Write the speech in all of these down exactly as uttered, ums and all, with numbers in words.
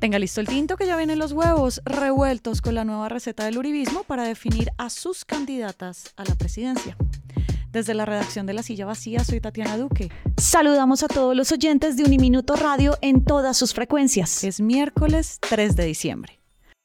Tenga listo el tinto que ya vienen los huevos revueltos con la nueva receta del uribismo para definir a sus candidatas a la presidencia. Desde la redacción de La Silla Vacía, soy Tatiana Duque. Saludamos a todos los oyentes de Uniminuto Radio en todas sus frecuencias. Es miércoles tres de diciembre.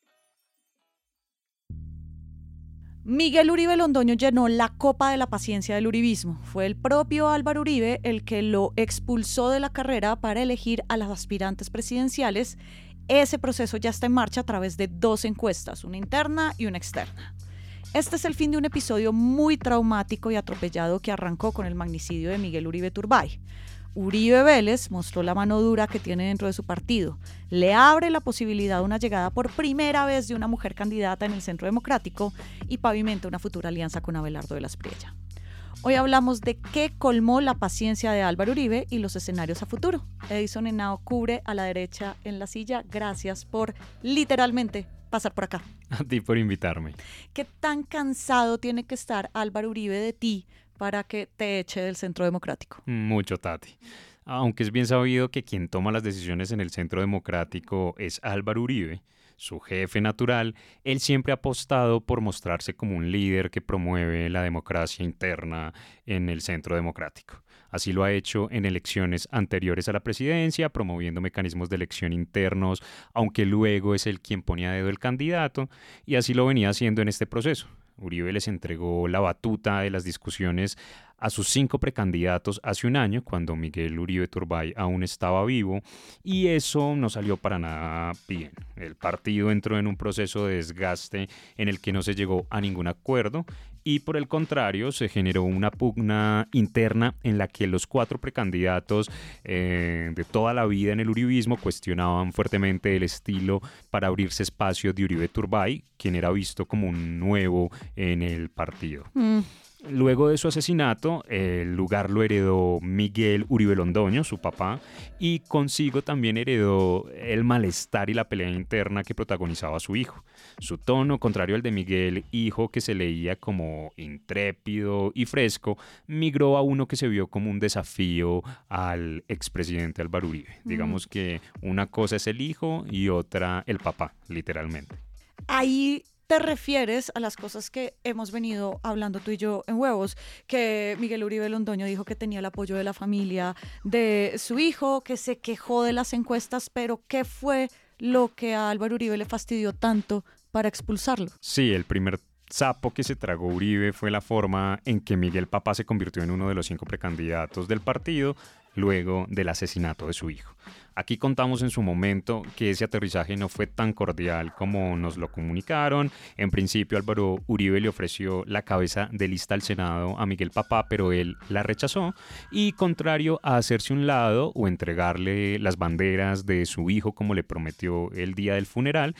Miguel Uribe Londoño llenó la copa de la paciencia del uribismo. Fue el propio Álvaro Uribe el que lo expulsó de la carrera para elegir a las aspirantes presidenciales. Ese proceso ya está en marcha a través de dos encuestas, una interna y una externa. Este es el fin de un episodio muy traumático y atropellado que arrancó con el magnicidio de Miguel Uribe Turbay. Uribe Vélez mostró la mano dura que tiene dentro de su partido. Le abre la posibilidad de una llegada por primera vez de una mujer candidata en el Centro Democrático y pavimenta una futura alianza con Abelardo de la Espriella. Hoy hablamos de qué colmó la paciencia de Álvaro Uribe y los escenarios a futuro. Edison Henao cubre a la derecha en la silla. Gracias por literalmente pasar por acá. A ti por invitarme. ¿Qué tan cansado tiene que estar Álvaro Uribe de ti para que te eche del Centro Democrático? Mucho, Tati. Aunque es bien sabido que quien toma las decisiones en el Centro Democrático es Álvaro Uribe, su jefe natural, él siempre ha apostado por mostrarse como un líder que promueve la democracia interna en el Centro Democrático. Así lo ha hecho en elecciones anteriores a la presidencia, promoviendo mecanismos de elección internos, aunque luego es él quien pone a dedo el candidato, y así lo venía haciendo en este proceso. Uribe les entregó la batuta de las discusiones a sus cinco precandidatos hace un año, cuando Miguel Uribe Turbay aún estaba vivo, y eso no salió para nada bien. El partido entró en un proceso de desgaste en el que no se llegó a ningún acuerdo, y por el contrario se generó una pugna interna en la que los cuatro precandidatos eh, de toda la vida en el uribismo cuestionaban fuertemente el estilo para abrirse espacio de Uribe Turbay, quien era visto como un nuevo en el partido. Mm. Luego de su asesinato, el lugar lo heredó Miguel Uribe Londoño, su papá, y consigo también heredó el malestar y la pelea interna que protagonizaba su hijo. Su tono, contrario al de Miguel, hijo que se leía como intrépido y fresco, migró a uno que se vio como un desafío al expresidente Álvaro Uribe. Mm. Digamos que una cosa es el hijo y otra el papá, literalmente. Ahí te refieres a las cosas que hemos venido hablando tú y yo en Huevos, que Miguel Uribe Londoño dijo que tenía el apoyo de la familia de su hijo, que se quejó de las encuestas, pero ¿qué fue lo que a Álvaro Uribe le fastidió tanto para expulsarlo? Sí, el primer sapo que se tragó Uribe fue la forma en que Miguel Papá se convirtió en uno de los cinco precandidatos del partido luego del asesinato de su hijo. Aquí contamos en su momento que ese aterrizaje no fue tan cordial como nos lo comunicaron. En principio, Álvaro Uribe le ofreció la cabeza de lista al Senado a Miguel Papá, pero él la rechazó. Y contrario a hacerse un lado o entregarle las banderas de su hijo como le prometió el día del funeral,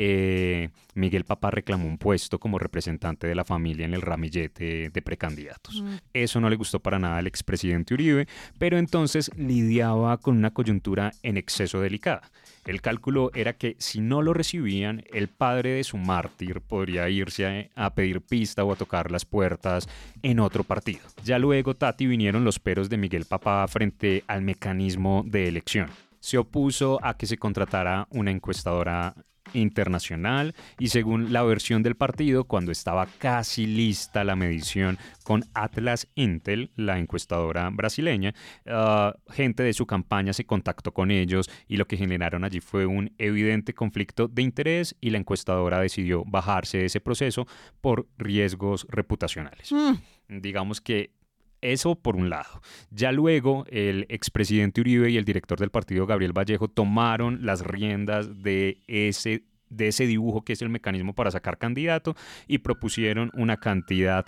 eh, Miguel Papá reclamó un puesto como representante de la familia en el ramillete de precandidatos. Mm. Eso no le gustó para nada al expresidente Uribe, pero entonces lidiaba con una coyuntura en exceso delicada. El cálculo era que si no lo recibían, el padre de su mártir podría irse a, a pedir pista o a tocar las puertas en otro partido. Ya luego, Tati, vinieron los peros de Miguel Papá frente al mecanismo de elección. Se opuso a que se contratara una encuestadora internacional y, según la versión del partido, cuando estaba casi lista la medición con Atlas Intel, la encuestadora brasileña, uh, gente de su campaña se contactó con ellos y lo que generaron allí fue un evidente conflicto de interés y la encuestadora decidió bajarse de ese proceso por riesgos reputacionales. Mm. Digamos que eso por un lado. Ya luego el expresidente Uribe y el director del partido, Gabriel Vallejo, tomaron las riendas de ese de ese dibujo que es el mecanismo para sacar candidato y propusieron una cantidad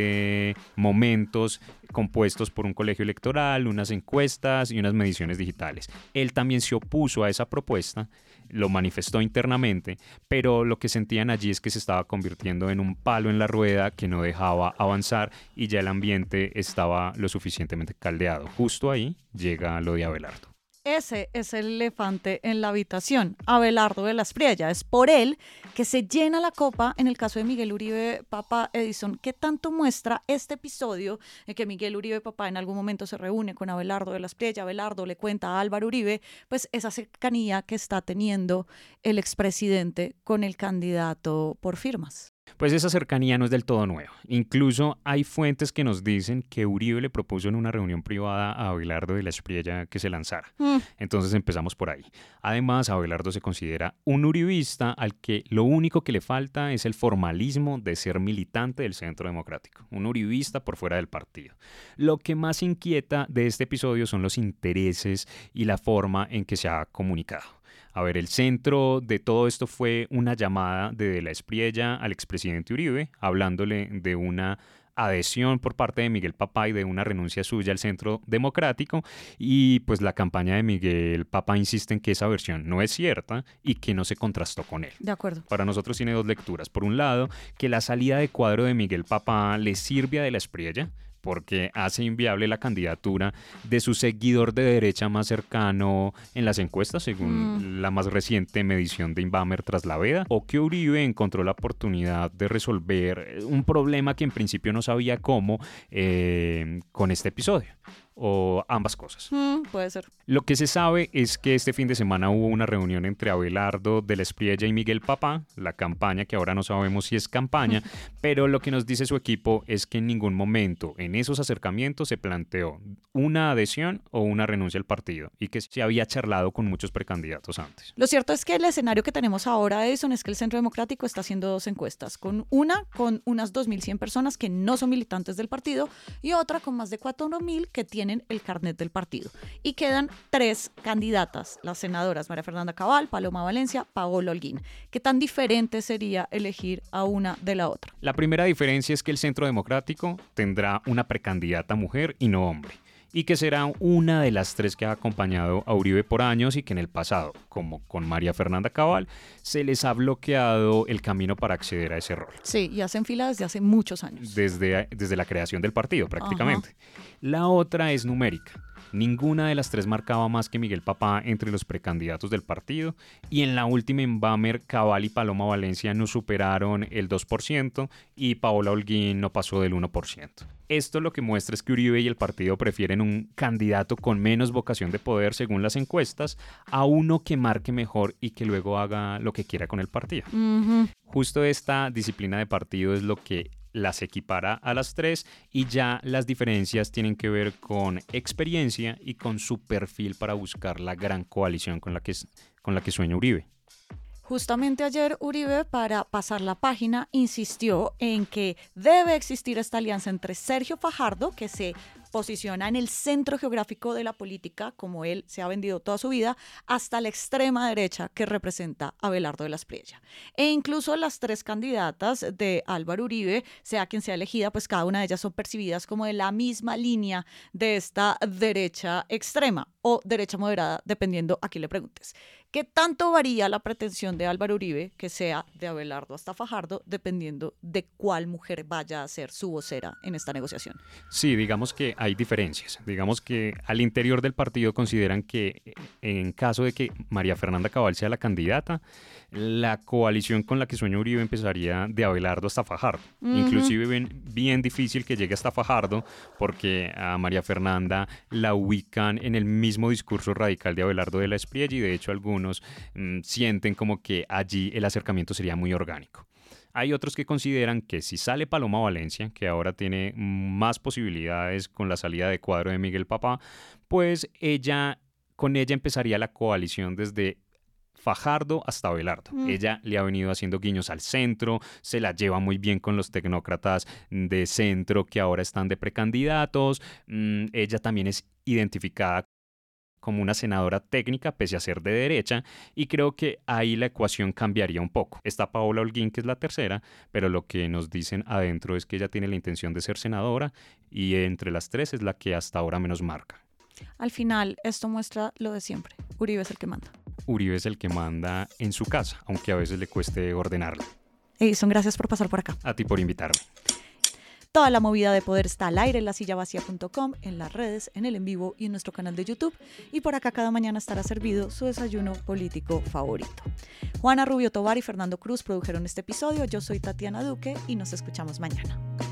de momentos compuestos por un colegio electoral, unas encuestas y unas mediciones digitales. Él también se opuso a esa propuesta, lo manifestó internamente, pero lo que sentían allí es que se estaba convirtiendo en un palo en la rueda que no dejaba avanzar y ya el ambiente estaba lo suficientemente caldeado. Justo ahí llega lo de Abelardo. Ese es el elefante en la habitación, Abelardo de la Espriella. Es por él que se llena la copa en el caso de Miguel Uribe Papá Edison. ¿Qué tanto muestra este episodio en que Miguel Uribe Papá en algún momento se reúne con Abelardo de la Espriella? Abelardo le cuenta a Álvaro Uribe pues esa cercanía que está teniendo el expresidente con el candidato por firmas. Pues esa cercanía no es del todo nueva. Incluso hay fuentes que nos dicen que Uribe le propuso en una reunión privada a Abelardo de la Espriella que se lanzara. Mm. Entonces empezamos por ahí. Además, Abelardo se considera un uribista al que lo único que le falta es el formalismo de ser militante del Centro Democrático. Un uribista por fuera del partido. Lo que más inquieta de este episodio son los intereses y la forma en que se ha comunicado. A ver, el centro de todo esto fue una llamada de De la Espriella al expresidente Uribe, hablándole de una adhesión por parte de Miguel Papá y de una renuncia suya al Centro Democrático, y pues la campaña de Miguel Papá insiste en que esa versión no es cierta y que no se contrastó con él. De acuerdo. Para nosotros tiene dos lecturas. Por un lado, que la salida de cuadro de Miguel Papá le sirve a De la Espriella, porque hace inviable la candidatura de su seguidor de derecha más cercano en las encuestas, según mm. la más reciente medición de Inbamer tras la veda, o que Uribe encontró la oportunidad de resolver un problema que en principio no sabía cómo eh, con este episodio. O ambas cosas. Mm, puede ser. Lo que se sabe es que este fin de semana hubo una reunión entre Abelardo de la Espriella y Miguel Papá, la campaña que ahora no sabemos si es campaña, pero lo que nos dice su equipo es que en ningún momento en esos acercamientos se planteó una adhesión o una renuncia al partido y que se había charlado con muchos precandidatos antes. Lo cierto es que el escenario que tenemos ahora, Edison, es que el Centro Democrático está haciendo dos encuestas, con una con unas dos mil cien personas que no son militantes del partido y otra con más de cuatro mil que tienen el carnet del partido. Y quedan tres candidatas, las senadoras María Fernanda Cabal, Paloma Valencia, Paola Holguín. ¿Qué tan diferente sería elegir a una de la otra? La primera diferencia es que el Centro Democrático tendrá una precandidata mujer y no hombre, y que será una de las tres que ha acompañado a Uribe por años y que en el pasado, como con María Fernanda Cabal, se les ha bloqueado el camino para acceder a ese rol. Sí, y hacen fila desde hace muchos años. Desde, desde la creación del partido, prácticamente. Ajá. La otra es numérica. Ninguna de las tres marcaba más que Miguel Papá entre los precandidatos del partido, y en la última Inbamer, Cabal y Paloma Valencia no superaron el dos por ciento y Paola Holguín no pasó del uno por ciento. Esto lo que muestra es que Uribe y el partido prefieren un candidato con menos vocación de poder según las encuestas a uno que marque mejor y que luego haga lo que quiera con el partido. Uh-huh. Justo esta disciplina de partido es lo que las equipara a las tres, y ya las diferencias tienen que ver con experiencia y con su perfil para buscar la gran coalición con la que, con la que sueña Uribe. Justamente ayer Uribe, para pasar la página, insistió en que debe existir esta alianza entre Sergio Fajardo, que se posiciona en el centro geográfico de la política, como él se ha vendido toda su vida, hasta la extrema derecha que representa a Abelardo de la Espriella. E incluso las tres candidatas de Álvaro Uribe, sea quien sea elegida, pues cada una de ellas son percibidas como de la misma línea de esta derecha extrema o derecha moderada, dependiendo a quién le preguntes. ¿Qué tanto varía la pretensión de Álvaro Uribe, que sea de Abelardo hasta Fajardo, dependiendo de cuál mujer vaya a ser su vocera en esta negociación? Sí, digamos que hay diferencias. Digamos que al interior del partido consideran que en caso de que María Fernanda Cabal sea la candidata, la coalición con la que sueña Uribe empezaría de Abelardo hasta Fajardo. Uh-huh. Inclusive bien, bien difícil que llegue hasta Fajardo, porque a María Fernanda la ubican en el mismo discurso radical de Abelardo de la Espriella, y de hecho algunos mmm, sienten como que allí el acercamiento sería muy orgánico. Hay otros que consideran que si sale Paloma Valencia, que ahora tiene más posibilidades con la salida de cuadro de Miguel Papá, pues ella, con ella empezaría la coalición desde Fajardo hasta Abelardo. Mm. Ella le ha venido haciendo guiños al centro, se la lleva muy bien con los tecnócratas de centro que ahora están de precandidatos. Mm, ella también es identificada como una senadora técnica pese a ser de derecha, y creo que ahí la ecuación cambiaría un poco. Está Paola Holguín, que es la tercera, pero lo que nos dicen adentro es que ella tiene la intención de ser senadora, y entre las tres es la que hasta ahora menos marca. Al final, esto muestra lo de siempre. Uribe es el que manda. Uribe es el que manda en su casa, aunque a veces le cueste ordenarlo. Edison, gracias por pasar por acá. A ti por invitarme. Toda la movida de poder está al aire en la silla vacía punto com, en las redes, en el en vivo y en nuestro canal de YouTube. Y por acá cada mañana estará servido su desayuno político favorito. Juana Rubio Tovar y Fernando Cruz produjeron este episodio. Yo soy Tatiana Duque y nos escuchamos mañana.